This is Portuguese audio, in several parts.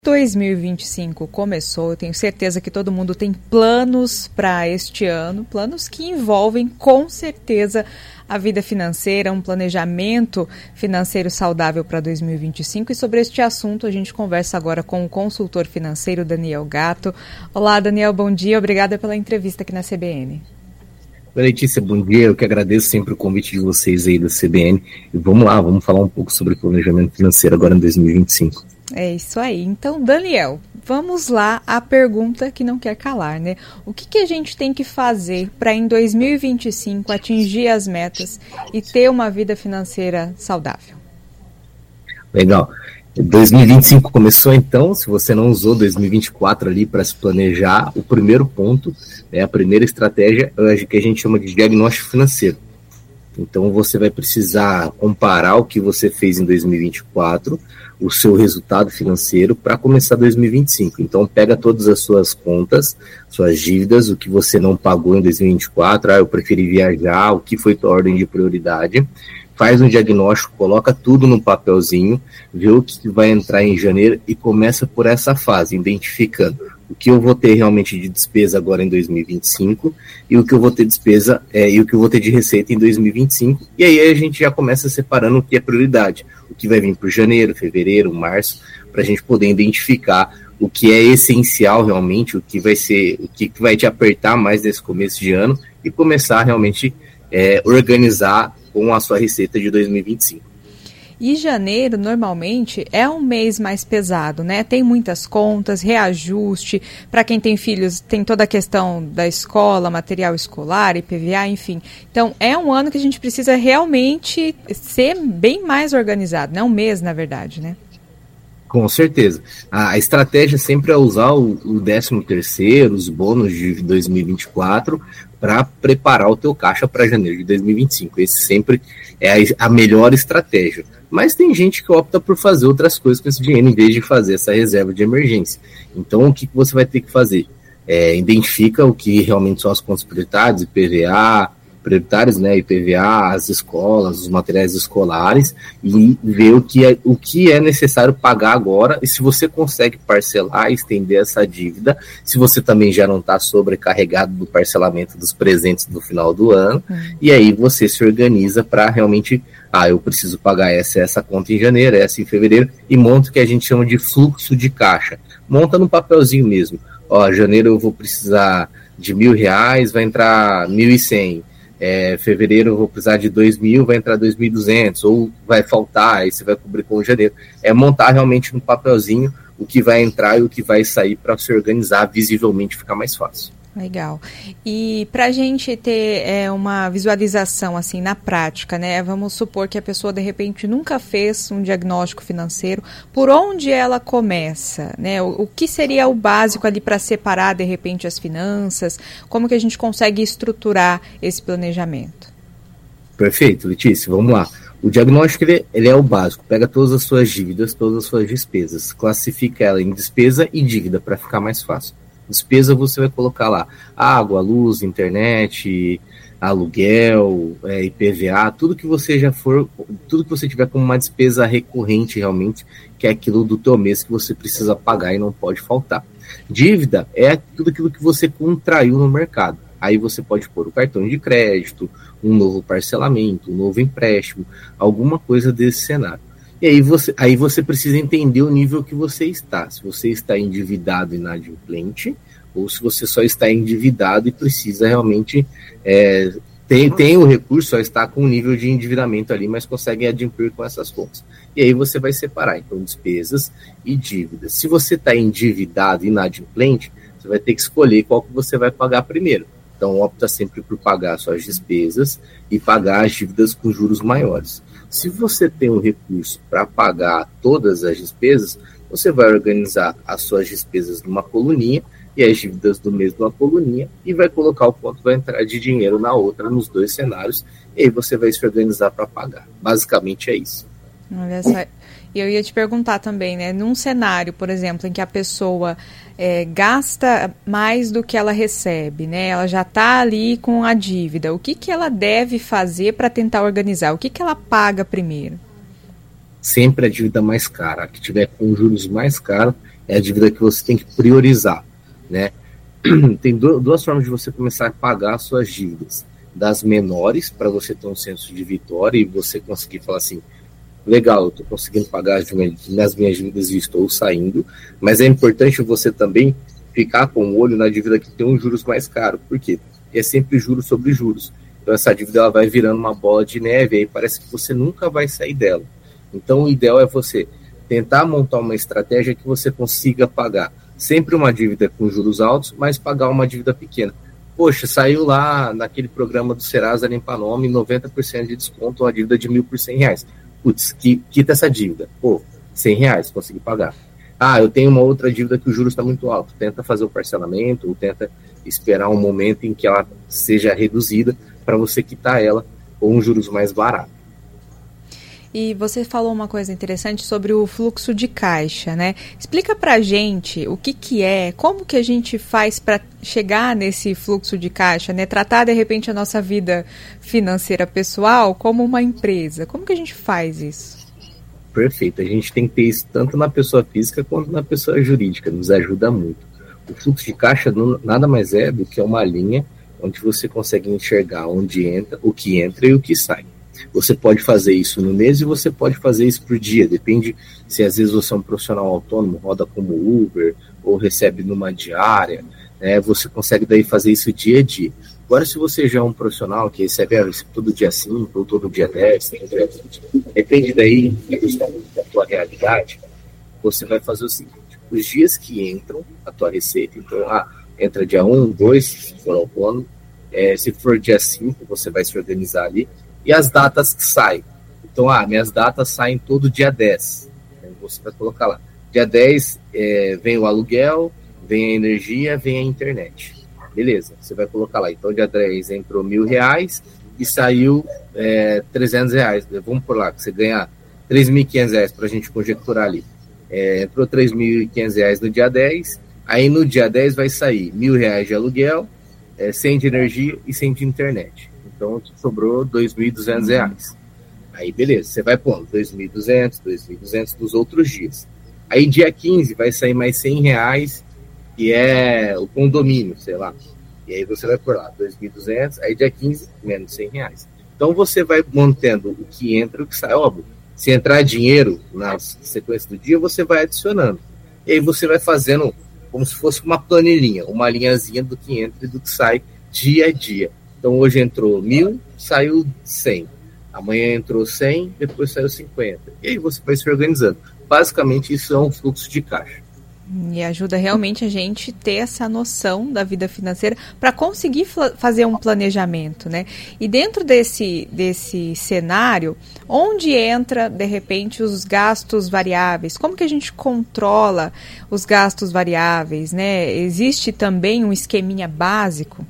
2025 começou, eu tenho certeza que todo mundo tem planos para este ano, planos que envolvem com certeza a vida financeira, um planejamento financeiro saudável para 2025, e sobre este assunto a gente conversa agora com o consultor financeiro Daniel Gatto. Olá, Daniel, bom dia, obrigada pela entrevista aqui na CBN. Oi, Letícia, bom dia, eu que agradeço sempre o convite de vocês aí da CBN, e vamos lá, vamos falar um pouco sobre planejamento financeiro agora em 2025. É isso aí. Então, Daniel, vamos lá à pergunta que não quer calar, né? O que a gente tem que fazer para em 2025 atingir as metas e ter uma vida financeira saudável? Legal. 2025 começou então, se você não usou 2024 ali para se planejar, o primeiro ponto, a primeira estratégia é que a gente chama de diagnóstico financeiro. Então você vai precisar comparar o que você fez em 2024, o seu resultado financeiro para começar 2025. Então pega todas as suas contas, suas dívidas, o que você não pagou em 2024, eu preferi viajar, o que foi tua ordem de prioridade, faz um diagnóstico, coloca tudo no papelzinho, vê o que vai entrar em janeiro e começa por essa fase, identificando o que eu vou ter realmente de despesa agora em 2025 e o que eu vou ter despesa e o que eu vou ter de receita em 2025. E aí a gente já começa separando o que é prioridade, o que vai vir por janeiro, fevereiro, março, para a gente poder identificar o que é essencial realmente, o que vai ser, o que vai te apertar mais nesse começo de ano e começar realmente organizar com a sua receita de 2025. E janeiro, normalmente, é um mês mais pesado, né? Tem muitas contas, reajuste. Para quem tem filhos, tem toda a questão da escola, material escolar, IPVA, enfim. Então, é um ano que a gente precisa realmente ser bem mais organizado, né? Um mês, na verdade, né? Com certeza. A estratégia sempre é usar o 13º, os bônus de 2024, para preparar o teu caixa para janeiro de 2025. Esse sempre é a melhor estratégia. Mas tem gente que opta por fazer outras coisas com esse dinheiro em vez de fazer essa reserva de emergência. Então, o que você vai ter que fazer? Identifica o que realmente são as contas prioritárias, prioritários, né, IPVA, as escolas, os materiais escolares, e ver o que é necessário pagar agora, e se você consegue parcelar, estender essa dívida, se você também já não está sobrecarregado do parcelamento dos presentes no final do ano, e aí você se organiza para realmente, eu preciso pagar essa conta em janeiro, essa em fevereiro, e monta o que a gente chama de fluxo de caixa. Monta no papelzinho mesmo. Janeiro eu vou precisar de R$1.000, vai entrar 1.100. Fevereiro eu vou precisar de 2.000, vai entrar 2.200, ou vai faltar, aí você vai cobrir com janeiro. Montar realmente no papelzinho o que vai entrar e o que vai sair para se organizar visivelmente, ficar mais fácil. Legal. E para a gente ter uma visualização assim na prática, né? Vamos supor que a pessoa de repente nunca fez um diagnóstico financeiro. Por onde ela começa, né? O que seria o básico ali para separar de repente as finanças? Como que a gente consegue estruturar esse planejamento? Perfeito, Letícia. Vamos lá. O diagnóstico ele é o básico. Pega todas as suas dívidas, todas as suas despesas, classifica ela em despesa e dívida para ficar mais fácil. Despesa você vai colocar lá água, luz, internet, aluguel, IPVA, tudo que você tudo que você tiver como uma despesa recorrente realmente, que é aquilo do teu mês que você precisa pagar e não pode faltar. Dívida é tudo aquilo que você contraiu no mercado. Aí você pode pôr o cartão de crédito, um novo parcelamento, um novo empréstimo, alguma coisa desse cenário. E aí você precisa entender o nível que você está. Se você está endividado e inadimplente, ou se você só está endividado e precisa realmente... tem o recurso, só está com um nível de endividamento ali, mas consegue adimplir com essas contas. E aí você vai separar, então, despesas e dívidas. Se você está endividado e inadimplente, você vai ter que escolher qual que você vai pagar primeiro. Então, opta sempre por pagar suas despesas e pagar as dívidas com juros maiores. Se você tem um recurso para pagar todas as despesas, você vai organizar as suas despesas numa coluninha e as dívidas do mês numa coluninha e vai colocar o quanto vai entrar de dinheiro na outra, nos dois cenários, e aí você vai se organizar para pagar. Basicamente é isso. Olha só. E eu ia te perguntar também, né? Num cenário, por exemplo, em que a pessoa gasta mais do que ela recebe, né? Ela já está ali com a dívida. O que ela deve fazer para tentar organizar? O que ela paga primeiro? Sempre a dívida mais cara. A que tiver com juros mais caros é a dívida que você tem que priorizar, né? Tem duas formas de você começar a pagar as suas dívidas. Das menores, para você ter um senso de vitória e você conseguir falar assim, legal, eu estou conseguindo pagar as minhas dívidas e estou saindo, mas é importante você também ficar com o olho na dívida que tem uns juros mais caros. Por quê? É sempre juros sobre juros. Então essa dívida ela vai virando uma bola de neve, aí parece que você nunca vai sair dela. Então o ideal é você tentar montar uma estratégia que você consiga pagar sempre uma dívida com juros altos, mas pagar uma dívida pequena. Poxa, saiu lá naquele programa do Serasa Limpa Nome 90% de desconto, uma dívida de R$1.000 por R$100. Putz, quita essa dívida. Pô, R$100, consegui pagar. Ah, eu tenho uma outra dívida que o juros está muito alto. Tenta fazer o parcelamento ou tenta esperar um momento em que ela seja reduzida para você quitar ela com um juros mais barato. E você falou uma coisa interessante sobre o fluxo de caixa, né? Explica pra gente o que é, como que a gente faz para chegar nesse fluxo de caixa, né? Tratar, de repente, a nossa vida financeira pessoal como uma empresa. Como que a gente faz isso? Perfeito. A gente tem que ter isso tanto na pessoa física quanto na pessoa jurídica. Nos ajuda muito. O fluxo de caixa nada mais é do que uma linha onde você consegue enxergar onde entra, o que entra e o que sai. Você pode fazer isso no mês e você pode fazer isso por dia, depende se às vezes você é um profissional autônomo, roda como Uber ou recebe numa diária, né? Você consegue daí fazer isso dia a dia. Agora, se você já é um profissional que recebe todo dia 5 ou todo dia 10, depende daí da tua realidade, você vai fazer o seguinte, os dias que entram a tua receita, então entra dia 1, 2, se for autônomo, se for dia 5, você vai se organizar ali, e as datas que saem. Então, minhas datas saem todo dia 10. Você vai colocar lá. Dia 10 vem o aluguel, vem a energia, vem a internet. Beleza, você vai colocar lá. Então, dia 10 entrou R$1.000 e saiu R$300. Vamos por lá, que você ganha R$3.500 para a gente conjecturar ali. Entrou R$3.500 no dia 10, aí no dia 10 vai sair R$1.000 de aluguel, 100 de energia e 100 de internet. Então, sobrou R$2.200. Aí, beleza, você vai pondo 2.200 dos outros dias. Aí, dia 15, vai sair mais R$100, que é o condomínio, sei lá. E aí, você vai por lá, 2.200, aí dia 15, menos R$100. Então, você vai mantendo o que entra e o que sai. Óbvio, se entrar dinheiro na sequência do dia, você vai adicionando. E aí, você vai fazendo como se fosse uma planilhinha, uma linhazinha do que entra e do que sai dia a dia. Então, hoje entrou 1.000, saiu 100. Amanhã entrou 100, depois saiu 50. E aí você vai se organizando. Basicamente, isso é um fluxo de caixa. E ajuda realmente a gente ter essa noção da vida financeira para conseguir fazer um planejamento, né? E dentro desse cenário, onde entra, de repente, os gastos variáveis? Como que a gente controla os gastos variáveis, né? Existe também um esqueminha básico?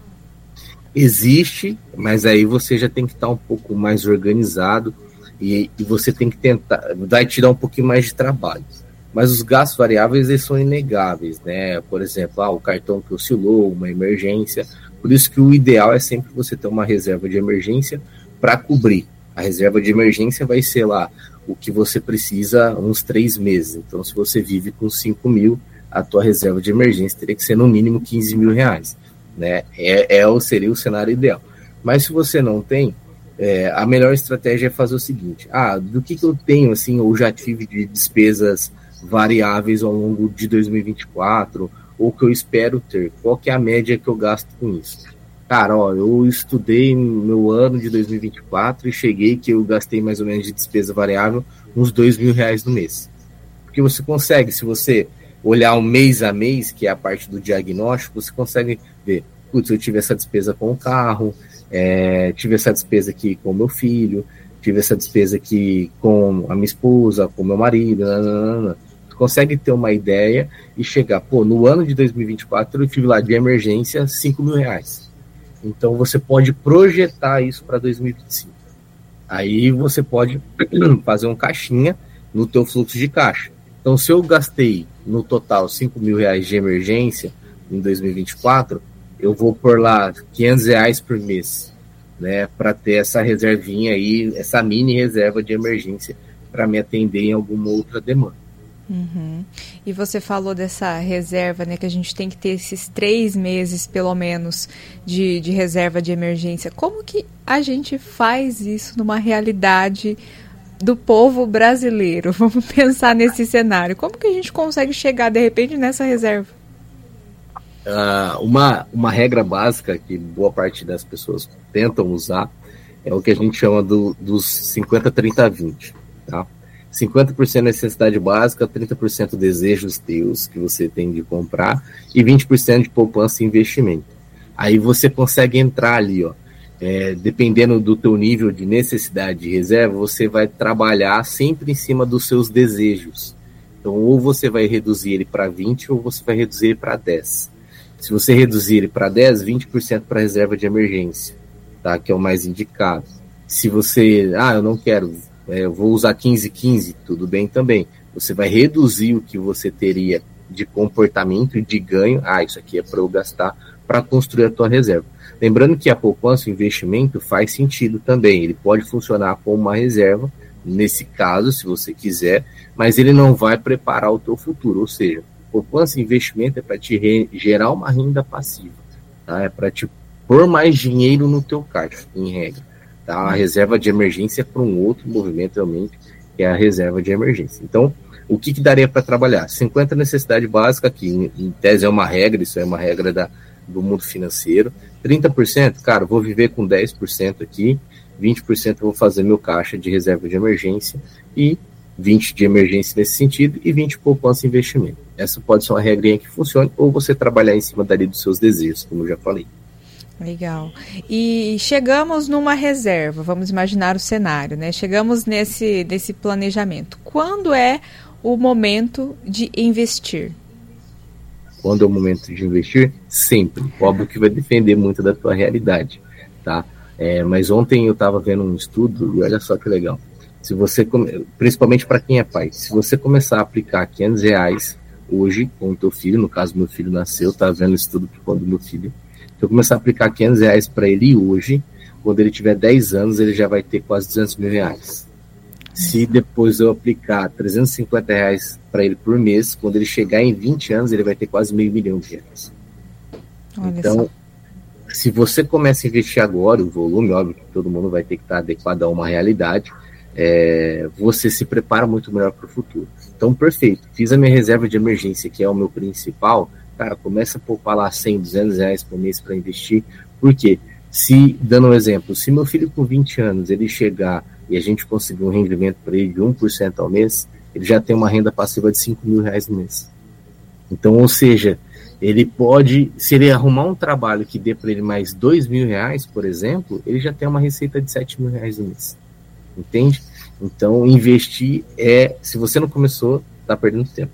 Existe, mas aí você já tem que estar um pouco mais organizado e você tem que tentar, vai te dar um pouquinho mais de trabalho. Mas os gastos variáveis, eles são inegáveis, né? Por exemplo, o cartão que oscilou, uma emergência. Por isso que o ideal é sempre você ter uma reserva de emergência para cobrir. A reserva de emergência vai ser lá o que você precisa uns 3 meses. Então, se você vive com 5.000, a tua reserva de emergência teria que ser no mínimo R$15.000. Né? Seria o cenário ideal. Mas se você não tem, a melhor estratégia é fazer o seguinte: do que eu tenho, assim, ou já tive de despesas variáveis ao longo de 2024, ou que eu espero ter, qual que é a média que eu gasto com isso? Cara, eu estudei no meu ano de 2024 e cheguei que eu gastei mais ou menos de despesa variável uns R$2.000 no mês. Porque você consegue, se você olhar um mês a mês, que é a parte do diagnóstico, você consegue ver, putz, eu tive essa despesa com o carro, tive essa despesa aqui com o meu filho, tive essa despesa aqui com a minha esposa, com o meu marido, Você consegue ter uma ideia e chegar, no ano de 2024 eu tive lá de emergência R$5.000. Então você pode projetar isso para 2025. Aí você pode fazer um caixinha no teu fluxo de caixa. Então, se eu gastei no total R$5.000 de emergência em 2024, eu vou pôr lá R$500 por mês, né, para ter essa reservinha aí, essa mini reserva de emergência para me atender em alguma outra demanda. Uhum. E você falou dessa reserva, né, que a gente tem que ter esses 3 meses, pelo menos, de reserva de emergência. Como que a gente faz isso numa realidade do povo brasileiro? Vamos pensar nesse cenário. Como que a gente consegue chegar, de repente, nessa reserva? Uma regra básica que boa parte das pessoas tentam usar é o que a gente chama dos 50-30-20, tá? 50% necessidade básica, 30% desejos teus que você tem de comprar e 20% de poupança e investimento. Aí você consegue entrar ali, ó, dependendo do teu nível de necessidade de reserva, você vai trabalhar sempre em cima dos seus desejos. Então, ou você vai reduzir ele para 20 ou você vai reduzir ele para 10. Se você reduzir ele para 10, 20% para reserva de emergência, tá? Que é o mais indicado. Se você, eu não quero, eu vou usar 15-15, tudo bem também. Você vai reduzir o que você teria de comportamento e de ganho. Isso aqui é para eu gastar para construir a tua reserva. Lembrando que a poupança, o investimento, faz sentido também. Ele pode funcionar como uma reserva, nesse caso, se você quiser, mas ele não vai preparar o teu futuro. Ou seja, poupança e investimento é para te gerar uma renda passiva, tá? É para te pôr mais dinheiro no teu caixa, em regra. Tá? A reserva de emergência é para um outro movimento realmente, que é a reserva de emergência. Então, o que daria para trabalhar? 50 necessidade básica, que em tese é uma regra, isso é uma regra do mundo financeiro. 30%, cara, vou viver com 10% aqui, 20% eu vou fazer meu caixa de reserva de emergência e 20 de emergência nesse sentido e 20 poupança e investimento. Essa pode ser uma regrinha que funcione ou você trabalhar em cima dali dos seus desejos, como eu já falei. Legal. E chegamos numa reserva, vamos imaginar o cenário, né? Chegamos nesse planejamento. Quando é o momento de investir? Quando é o momento de investir? Sempre. Óbvio que vai depender muito da tua realidade, tá? Mas ontem eu estava vendo um estudo e olha só que legal. Se você, principalmente para quem é pai, se você começar a aplicar R$500 hoje com o teu filho, no caso meu filho nasceu, tá vendo o estudo quando meu filho, se eu começar a aplicar R$500 para ele hoje, quando ele tiver 10 anos, ele já vai ter quase R$200 mil. Se depois eu aplicar R$350 para ele por mês, quando ele chegar em 20 anos, ele vai ter quase R$500 mil. Então, se você começa a investir agora, o volume, óbvio que todo mundo vai ter que estar adequado a uma realidade, você se prepara muito melhor para o futuro. Então, perfeito. Fiz a minha reserva de emergência, que é o meu principal. Cara, começa a poupar lá R$100, R$200 por mês para investir. Por quê? Dando um exemplo, se meu filho com 20 anos, ele chegar e a gente conseguir um rendimento para ele de 1% ao mês, ele já tem uma renda passiva de R$5 mil no mês. Então, ou seja, ele pode, se ele arrumar um trabalho que dê para ele mais R$2 mil, por exemplo, ele já tem uma receita de R$7 mil no mês. Entende? Então, investir se você não começou, tá perdendo tempo.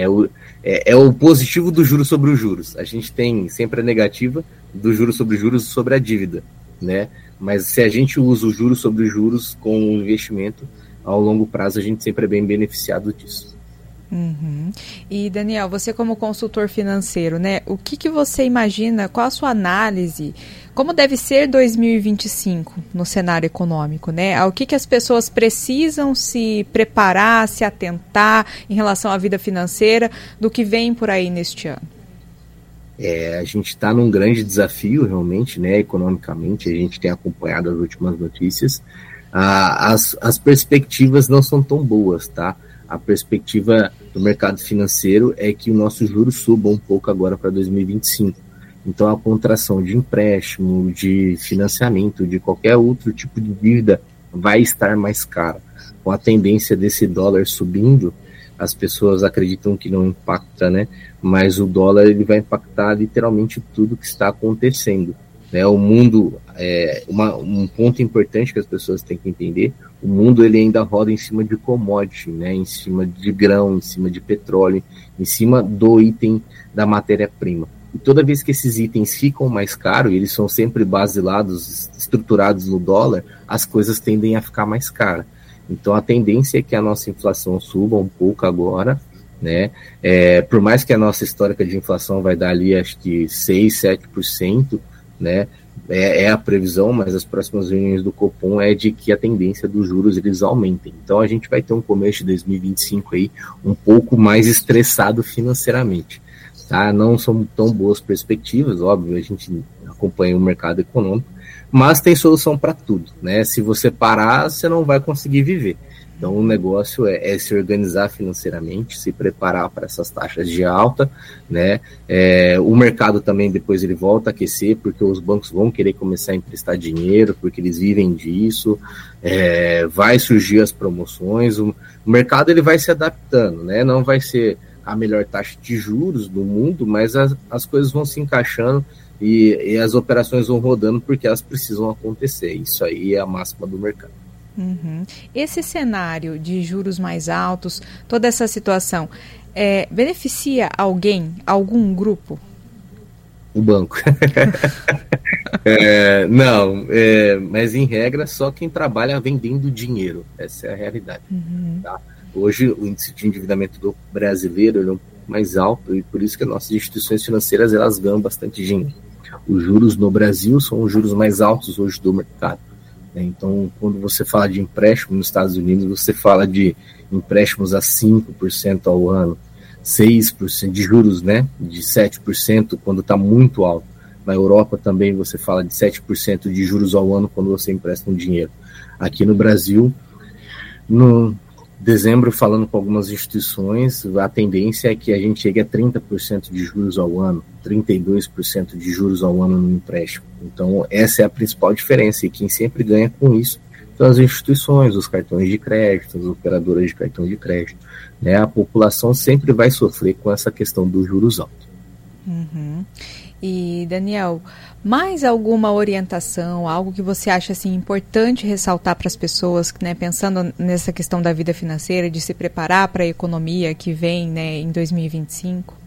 É o positivo do juros sobre os juros. A gente tem sempre a negativa do juros sobre a dívida, né? Mas se a gente usa o juros sobre os juros com o investimento, ao longo prazo a gente sempre é bem beneficiado disso. Uhum. E Daniel, você como consultor financeiro, né? O que você imagina, qual a sua análise, como deve ser 2025 no cenário econômico, né? O que as pessoas precisam se preparar, se atentar em relação à vida financeira do que vem por aí neste ano? A gente está num grande desafio realmente, né? Economicamente, a gente tem acompanhado as últimas notícias. As perspectivas não são tão boas, tá? A perspectiva do mercado financeiro é que o nosso juros suba um pouco agora para 2025. Então, a contração de empréstimo, de financiamento, de qualquer outro tipo de dívida vai estar mais cara. Com a tendência desse dólar subindo, as pessoas acreditam que não impacta, né? Mas o dólar ele vai impactar literalmente tudo que está acontecendo. Né? O mundo, um ponto importante que as pessoas têm que entender, o mundo ele ainda roda em cima de commodity, né? Em cima de grão, em cima de petróleo, em cima do item da matéria-prima. E toda vez que esses itens ficam mais caros, e eles são sempre basilados, estruturados no dólar, as coisas tendem a ficar mais caras. Então a tendência é que a nossa inflação suba um pouco agora, né? Por mais que a nossa histórica de inflação vai dar ali acho que 6, 7%, né? é a previsão, mas as próximas reuniões do Copom é de que a tendência dos juros eles aumentem. Então a gente vai ter um começo de 2025 aí um pouco mais estressado financeiramente. Tá? Não são tão boas perspectivas, óbvio, a gente acompanha o mercado econômico, mas tem solução para tudo, né? Se você parar, você não vai conseguir viver. Então o negócio é se organizar financeiramente, se preparar para essas taxas de alta, né? O mercado também depois ele volta a aquecer, porque os bancos vão querer começar a emprestar dinheiro, porque eles vivem disso, vai surgir as promoções, o mercado ele vai se adaptando, né? Não vai ser a melhor taxa de juros do mundo, mas as coisas vão se encaixando e as operações vão rodando porque elas precisam acontecer. Isso aí é a máxima do mercado. Uhum. Esse cenário de juros mais altos, toda essa situação, beneficia algum grupo? O banco. Não, mas em regra só quem trabalha vendendo dinheiro. Essa é a realidade. Uhum. Tá? Hoje o índice de endividamento do brasileiro é um pouco mais alto e por isso que as nossas instituições financeiras elas ganham bastante dinheiro. Os juros no Brasil são os juros mais altos hoje do mercado. Então, quando você fala de empréstimo nos Estados Unidos, você fala de empréstimos a 5% ao ano, 6% de juros, né? De 7% quando está muito alto. Na Europa também você fala de 7% de juros ao ano quando você empresta um dinheiro. Aqui no Brasil, no dezembro, falando com algumas instituições, a tendência é que a gente chegue a 30% de juros ao ano, 32% de juros ao ano no empréstimo. Então, essa é a principal diferença, e quem sempre ganha com isso são as instituições, os cartões de crédito, as operadoras de cartão de crédito. Né? A população sempre vai sofrer com essa questão dos juros altos. Uhum. E, Daniel, mais alguma orientação, algo que você acha assim, importante ressaltar para as pessoas, né, pensando nessa questão da vida financeira, de se preparar para a economia que vem, né, em 2025?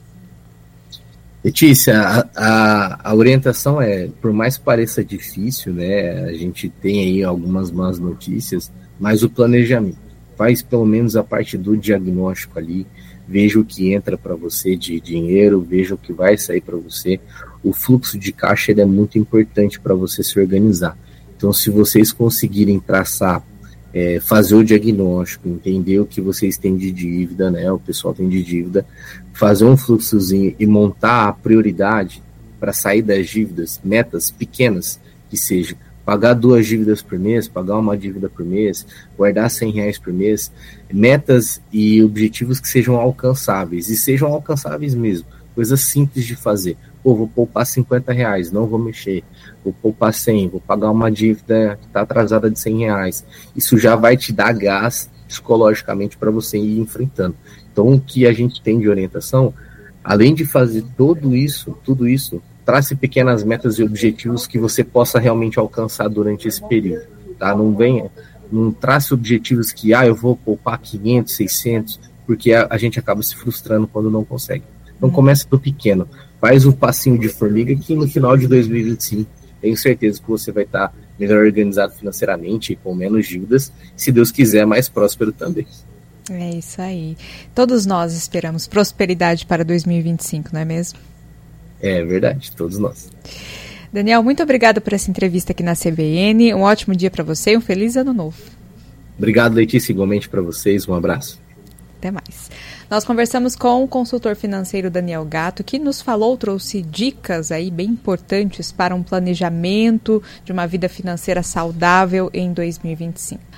Letícia, a orientação por mais que pareça difícil, né, a gente tem aí algumas más notícias, mas o planejamento, faz pelo menos a parte do diagnóstico ali, veja o que entra para você de dinheiro, veja o que vai sair para você. O fluxo de caixa ele é muito importante para você se organizar. Então, se vocês conseguirem traçar, fazer o diagnóstico, entender o que vocês têm de dívida, né? O pessoal tem de dívida, fazer um fluxozinho e montar a prioridade para sair das dívidas, metas pequenas que sejam. Pagar 2 dívidas por mês, pagar uma dívida por mês, guardar R$100 por mês, metas e objetivos que sejam alcançáveis, e sejam alcançáveis mesmo, coisas simples de fazer. Vou poupar R$50, não vou mexer, vou poupar 100, vou pagar uma dívida que está atrasada de R$100. Isso já vai te dar gás psicologicamente para você ir enfrentando. Então, o que a gente tem de orientação, além de fazer tudo isso, trace pequenas metas e objetivos que você possa realmente alcançar durante esse período, tá? Não trace objetivos que, eu vou poupar 500, 600, porque a gente acaba se frustrando quando não consegue. Então começa do pequeno, faz um passinho de formiga que no final de 2025, tenho certeza que você vai estar melhor organizado financeiramente, com menos dívidas, se Deus quiser, mais próspero também. É isso aí. Todos nós esperamos prosperidade para 2025, não é mesmo? É verdade, todos nós. Daniel, muito obrigado por essa entrevista aqui na CBN. Um ótimo dia para você e um feliz ano novo. Obrigado, Letícia, igualmente para vocês. Um abraço. Até mais. Nós conversamos com o consultor financeiro Daniel Gatto, que nos trouxe dicas aí bem importantes para um planejamento de uma vida financeira saudável em 2025.